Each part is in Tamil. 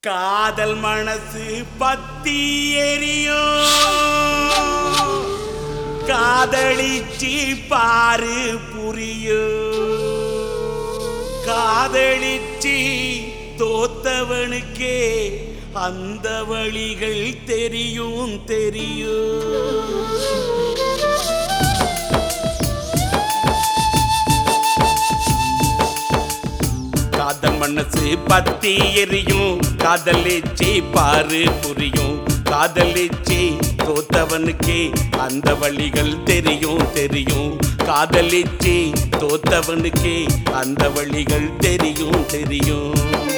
காதல் மனசு பத்தி எரியும், காதலிச்சி பாரு புரியும். காதலிச்சி தோத்தவனுக்கே அந்த வழிகள் தெரியும் தெரியும். காதல் மனசு பத்தி எரியும், காதலிச்சி பாரு புரியும். காதலிச்சி தோத்தவனுக்கே அந்த வழிகள் தெரியும் தெரியும். காதலிச்சி தோத்தவனுக்கே அந்த வழிகள் தெரியும் தெரியும்.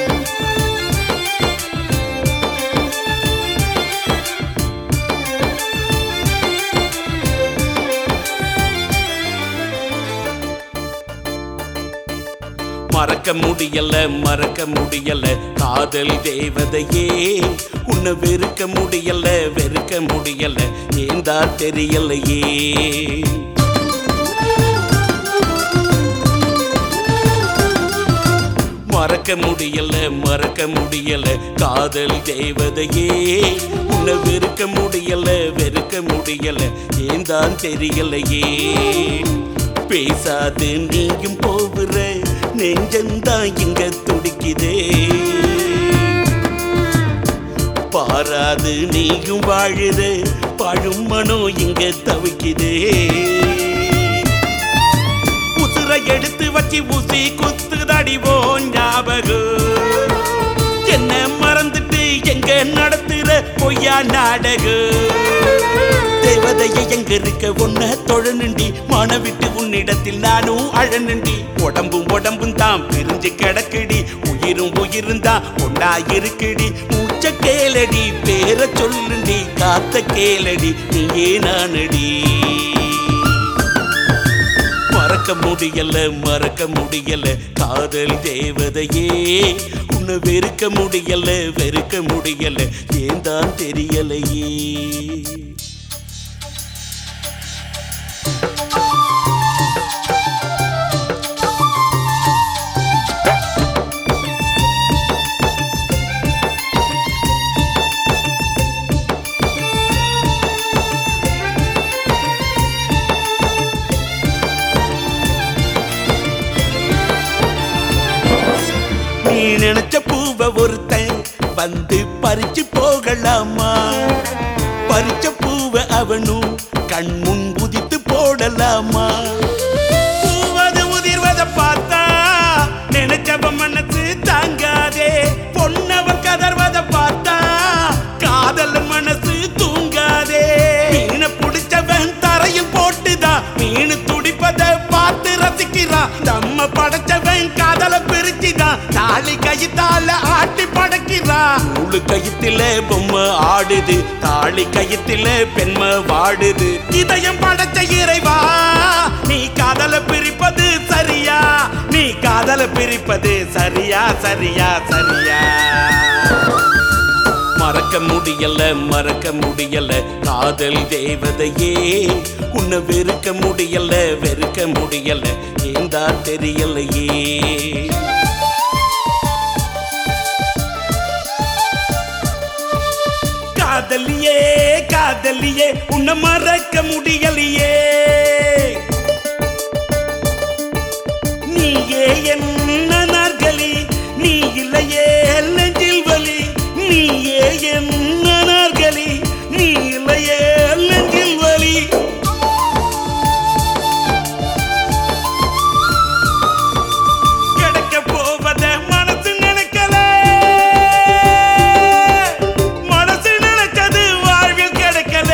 மறக்க முடியல மறக்க முடியல காதல் தேவதையே, உன்னை வெறுக்க முடியல வெறுக்க முடியல ஏந்தா தெரியலையே. மறக்க முடியல மறக்க முடியல காதல் தேவதையே, உன்னை வெறுக்க முடியல வெறுக்க முடியல ஏந்தான் தெரியலையே. பேசாது நீயும் போகிற நெஞ்சந்தான் இங்க துடிக்குதே, பாராது நீயும் வாழுற பழும் மனோ இங்க தவிக்குதே. உசுரை எடுத்து வச்சு ஊசி குத்துதடிவோ ஞாபகம், என்ன மறந்துட்டு எங்க நடத்துற பொய்யா நாடகம். தேவதையை எங்க இருக்க உன்ன தொழனுண்டி, மனவிட்டு உன்னிடத்தில் நானும் அழனுண்டி. உடம்பும் உடம்பும் தான் பிரிஞ்சு கிடக்குடி, உயிரும் உயிரும் தான் ஒன்னா இருக்குடி. மூச்ச கேளடி பேர சொல்லுண்டி, காத்த கேளடி நீயே நானடி. மறக்க முடியல மறக்க முடியல காதல் தேவதையே, உன்னை வெறுக்க முடியல வெறுக்க முடியல ஏந்தான் தெரியலையே. நீ நினைச்ச பூவ ஒருத்தன் வந்து பறிச்சு போகலாமா, பறிச்ச பூவ அவனும் கண் முன் குதித்து போடலாமா. பூவது உதிர்வத பார்த்தா நினைச்சவ மனசு தாங்காதே, பொன்னவன் கதர்வத பார்த்தா காதல் மனசு தூங்காதே. மீனை புடிச்சவன் தரையில் போட்டுதான் மீனு துடிப்பத பார்த்து ரசிக்கிறான். நம்ம படைச்சவன் காதல பிரிச்சுதான் தாலி கயித்தால ஆட்டி படைக்கிறா. நூலு கயித்துல பொம்மை ஆடுது, தாலி கயித்துல பெண்மை வாடுது. இதயம் படைச்ச இறைவா நீ காதல பிரிப்பது சரியா, நீ காதல பிரிப்பது சரியா சரியா சரியா. மறக்க முடியல மறக்க முடியல காதல் தேவதையே, உன்னை வெறுக்க முடியல வெறுக்க முடியல ஏந்தா தெரியலையே. காதலியே காதலியே உன்னை மறக்க முடியலையே. நீயே என்ன நாற்களி, நீ இல்லையே நெஞ்சில் வலி. நீயே என்ன நாற்களி, நீ இல்லையே நெஞ்சில் வலி. கிடைக்க போவத மனசு நினைக்கல, மனசு நினைச்சது வாழ்வில் கிடைக்கல.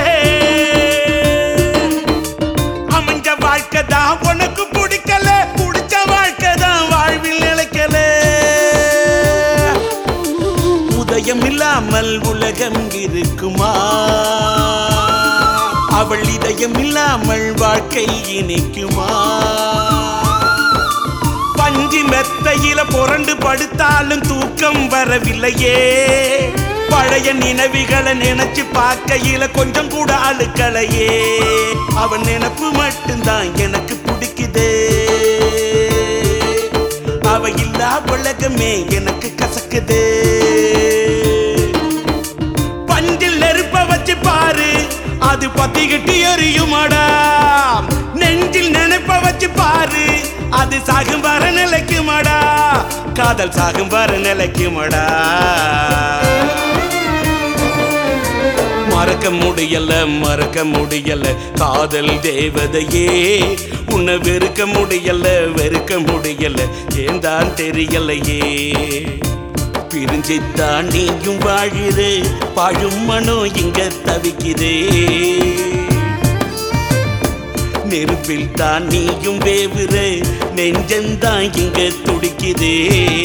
அமைஞ்ச வாழ்க்கை தான் உனக்கு பிடிக்கல, பிடிச்ச வாழ்க்கை தான் வாழ்வில் நிலைக்கல. உதயம் இல்லாமல் உலகம் இருக்குமா, அவள் இதயம் இல்லாமல் வாழ்க்கை இனிக்குமா. பஞ்சி மெத்தையில புரண்டு படுத்தாலும் தூக்கம் வரவில்லையே, பழைய நினைவுகளை நினைச்சு பார்க்கையில கொஞ்சம் கூட அழுக்கலையே. அவன் நினைப்பு மட்டும்தான் எனக்கு பிடிக்குதே, அவ இல்லா உலகமே எனக்கு கசக்குதே. அது பத்திக்கிட்டு எரியுமாடா. நெஞ்சில் நினைப்ப வச்சு பாரு, அது சாகும் வர நிலைக்குமாடா. காதல் சாகும் வர நிலைக்குமாடா. மறக்க முடியல மறக்க முடியல காதல் தேவதையே, உன்னை வெறுக்க முடியல வெறுக்க முடியல, ஏந்தான் தெரியலையே. பிரிஞ்சித்தான் நீயும் வாழிரு, பாழும் மனோ இங்க தவிக்கிறே. நெருப்பில் தான் நீயும் வேவுரு, நெஞ்சந்தான் இங்க துடிக்கிறே.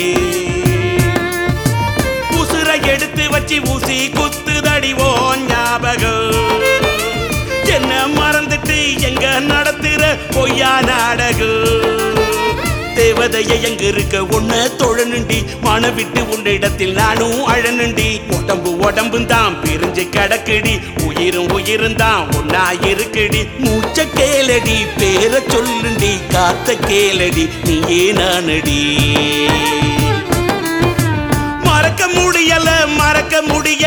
உசுரை எடுத்து வச்சு ஊசி குத்துதடி ஓ ஞாபகம். என்ன மறந்துட்டு எங்க நடத்துற பொய்யா நாடகம். தேவதைய எங்க இருக்க உன்ன தொழனுண்டி, மன விட்டு உன்னிடத்தில் நானும் அழனுண்டி. உடம்பு உடம்பும் தான் பிரிஞ்சு கிடக்குடி, உயிரும் உயிரும் தான் ஒன்னா இருக்குடி. மூச்ச கேளடி பேர சொல்லுண்டி, காத்த கேளடி நீயே நானடி. மறக்க முடியல மறக்க முடியல